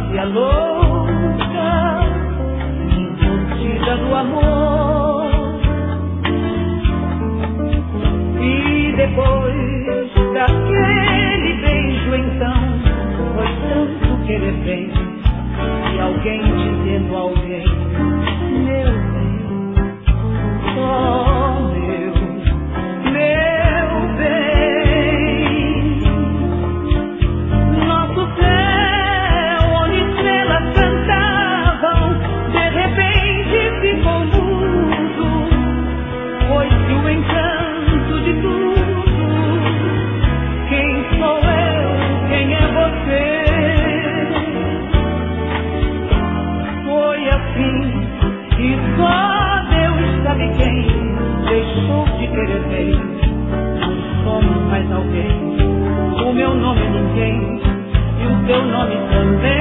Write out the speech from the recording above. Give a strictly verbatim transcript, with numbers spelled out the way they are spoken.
infância louca, curtida do amor. E depois daquele beijo então, foi tanto querer bem, e alguém dizendo a alguém, meu bem, oh meu, meu bem. Nosso céu onde estrelas cantavam, de repente ficou mudo, foi-se o encanto de tudo. Quem sou eu, quem é você? Foi assim que só Deus sabe quem deixou de querer bem. Não somos mais alguém, o meu nome ninguém, e o teu nome também.